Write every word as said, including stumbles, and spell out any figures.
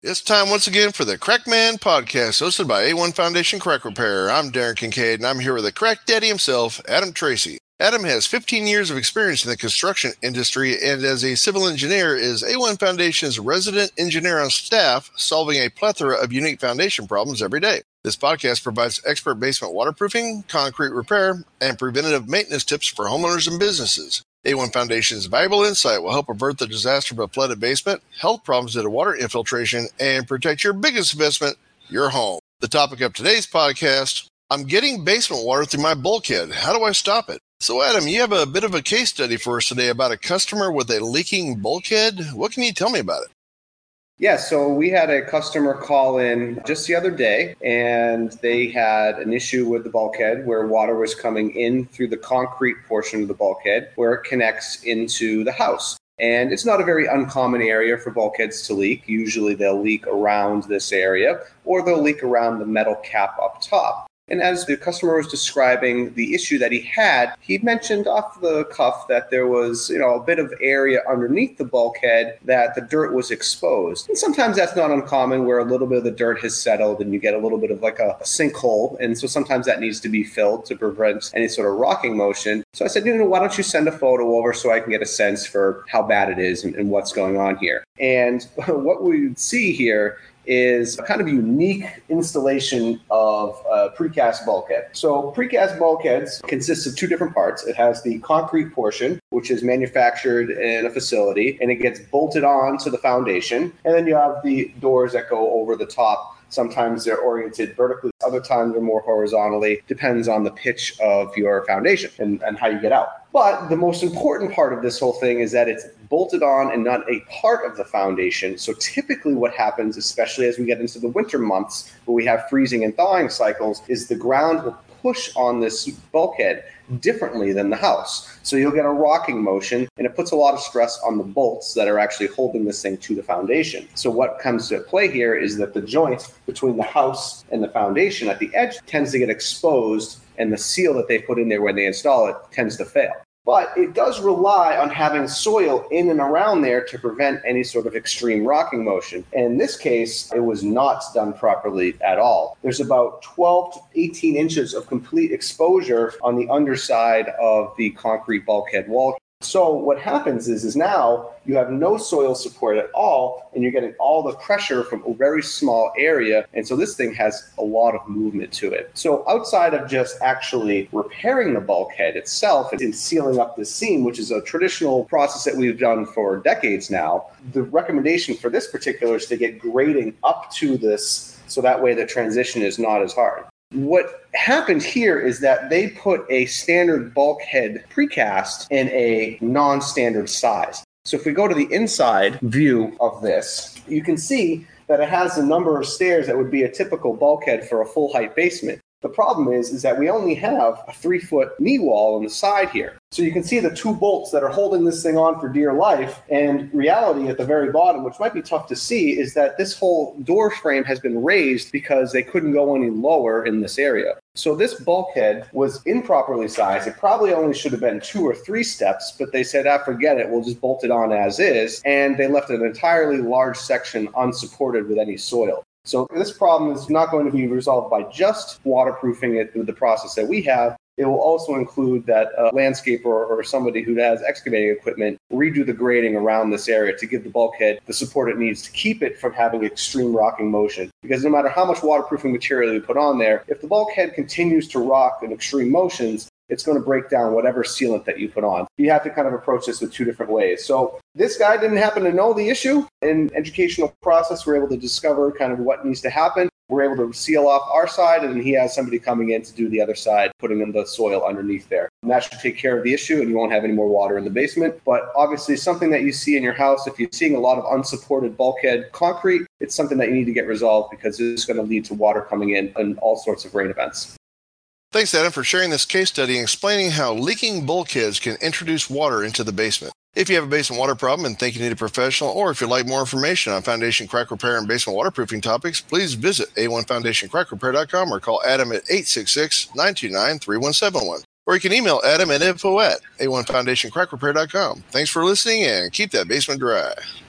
It's time once again for the Crack Man podcast, hosted by A one Foundation Crack Repair. I'm Darren Kincaid, and I'm here with the crack daddy himself, Adam Tracy. Adam has fifteen years of experience in the construction industry, and as a civil engineer is A one Foundation's resident engineer on staff, solving a plethora of unique foundation problems every day. This podcast provides expert basement waterproofing, concrete repair, and preventative maintenance tips for homeowners and businesses. A one Foundation's valuable insight will help avert the disaster of a flooded basement, health problems due to water infiltration, and protect your biggest investment, your home. The topic of today's podcast, I'm getting basement water through my bulkhead. How do I stop it? So Adam, you have a bit of a case study for us today about a customer with a leaking bulkhead. What can you tell me about it? Yeah, so we had a customer call in just the other day, and they had an issue with the bulkhead where water was coming in through the concrete portion of the bulkhead where it connects into the house. And it's not a very uncommon area for bulkheads to leak. Usually they'll leak around this area, or they'll leak around the metal cap up top. And as the customer was describing the issue that he had, he mentioned off the cuff that there was, you know, a bit of area underneath the bulkhead that the dirt was exposed. And sometimes that's not uncommon, where a little bit of the dirt has settled and you get a little bit of like a, a sinkhole. And so sometimes that needs to be filled to prevent any sort of rocking motion. So I said, you know, why don't you send a photo over so I can get a sense for how bad it is and, and what's going on here. And what we see here is a kind of unique installation of a precast bulkhead. So precast bulkheads consists of two different parts. It has the concrete portion, which is manufactured in a facility, and it gets bolted on to the foundation. And then you have the doors that go over the top. Sometimes they're oriented vertically, other times they're more horizontally. Depends on the pitch of your foundation and, and how you get out. But the most important part of this whole thing is that it's bolted on and not a part of the foundation. So typically what happens, especially as we get into the winter months where we have freezing and thawing cycles, is the ground will push on this bulkhead differently than the house. So you'll get a rocking motion, and it puts a lot of stress on the bolts that are actually holding this thing to the foundation. So what comes to play here is that the joint between the house and the foundation at the edge tends to get exposed, and the seal that they put in there when they install it tends to fail. But it does rely on having soil in and around there to prevent any sort of extreme rocking motion. And in this case, it was not done properly at all. There's about twelve to eighteen inches of complete exposure on the underside of the concrete bulkhead wall. So what happens is, is now you have no soil support at all, and you're getting all the pressure from a very small area. And so this thing has a lot of movement to it. So outside of just actually repairing the bulkhead itself and sealing up the seam, which is a traditional process that we've done for decades now, the recommendation for this particular is to get grading up to this, so that way the transition is not as hard. What happened here is that they put a standard bulkhead precast in a non-standard size. So if we go to the inside view of this, you can see that it has a number of stairs that would be a typical bulkhead for a full height basement. The problem is, is that we only have a three foot knee wall on the side here. So you can see the two bolts that are holding this thing on for dear life. And reality at the very bottom, which might be tough to see, is that this whole door frame has been raised because they couldn't go any lower in this area. So this bulkhead was improperly sized. It probably only should have been two or three steps, but they said, ah, forget it, we'll just bolt it on as is. And they left an entirely large section unsupported with any soil. So this problem is not going to be resolved by just waterproofing it with the process that we have. It will also include that a landscaper or somebody who has excavating equipment redo the grading around this area to give the bulkhead the support it needs to keep it from having extreme rocking motion. Because no matter how much waterproofing material you put on there, if the bulkhead continues to rock in extreme motions, it's going to break down whatever sealant that you put on. You have to kind of approach this with two different ways. So this guy didn't happen to know the issue. In educational process, we're able to discover kind of what needs to happen. We're able to seal off our side, and he has somebody coming in to do the other side, putting in the soil underneath there. And that should take care of the issue, and you won't have any more water in the basement. But obviously, something that you see in your house, if you're seeing a lot of unsupported bulkhead concrete, it's something that you need to get resolved, because it's going to lead to water coming in and all sorts of rain events. Thanks, Adam, for sharing this case study and explaining how leaking bulkheads can introduce water into the basement. If you have a basement water problem and think you need a professional, or if you'd like more information on foundation crack repair and basement waterproofing topics, please visit A one foundation crack repair dot com or call Adam at eight six six, nine two nine, three one seven one. Or you can email Adam at info at A one foundation crack repair dot com. Thanks for listening, and keep that basement dry.